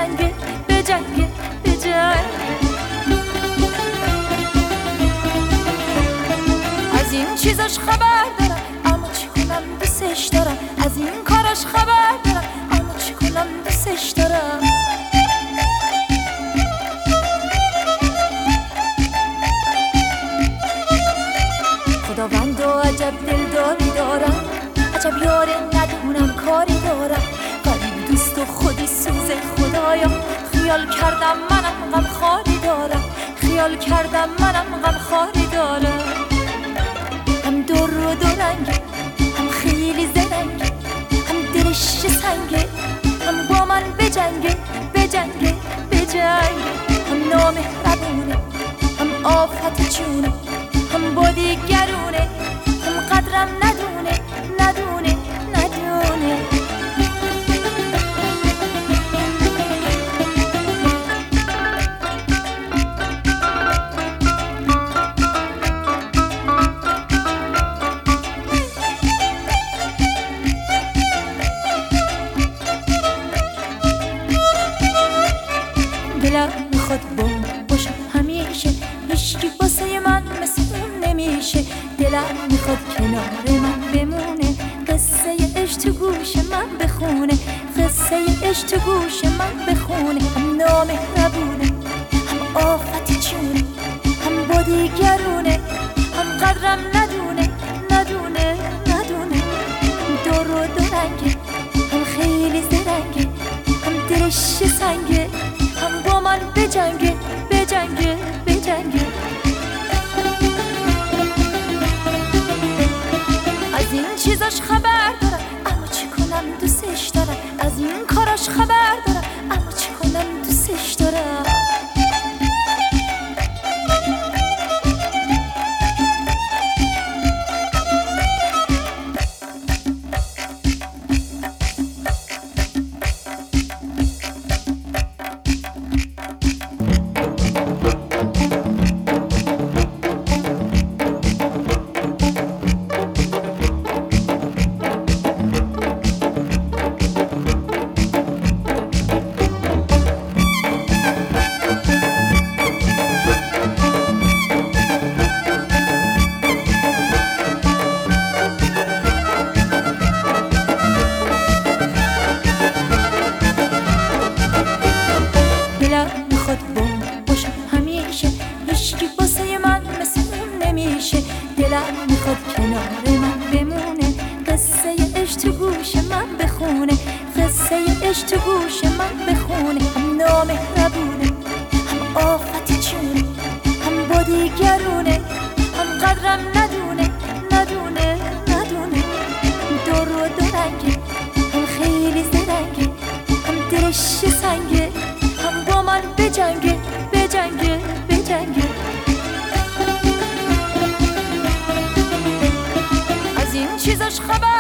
بجنگه بجنگه بجنگه. از این چیزاش خبر دارم اما چی کنم دوستش دارم. از این کاراش خبر دارم اما چی کنم دوستش دارم. خداوند و عجب دلداری دارم، عجب یاره ندونم کاری دارم. غریب دوست و خودی سوز خدایا، خیال کردم منم غم خاری دارم. خیال کردم منم غم خاری دارم. هم دور و دورنگه، هم خیلی زرنگه، هم دلش سنگه، هم با من بجنگه بجنگه بجنگه. هم نامهربونه، هم آفت جونه، هم با دیگرونه، هم قدرم ندونه ندونه ندونه. دلم میخواد باشم همیشه، هیچکی واسه من مثل اون نمیشه. دلم میخواد کنار من بمونه، قصه عشق تو گوش من بخونه، قصه عشق تو گوش من بخونه. هم نامهربونه، هم آفت جونه، هم با دیگرونه، هم قدرم ندونه ندونه ندونه. دور و دورنگه، هم خیلی زرنگه، هم دلش سنگه، هم با من بجنگه بجنگه بجنگه. از این چیزاش خبر دارم اما چی کنم دوستش دارم. از این کاراش خبر دارم اما چی کنم دوستش دارم. دلم میخواد باشم همیشه، هیچکی واسه من مثل اون نمیشه. دلم میخواد کنار من بمونه، قصه عشق تو گوش من بخونه، قصه عشق تو گوش من بخونه. هم نامهربونه، هم آفت جونه، هم با دیگرونه، هم قدرم ندونه ندونه ندونه. دور و دورنگه، هم خیلی زرنگه، هم دلش سنگه، هم با من بجنگه بجنگه بجنگه. از این چیزاش خبر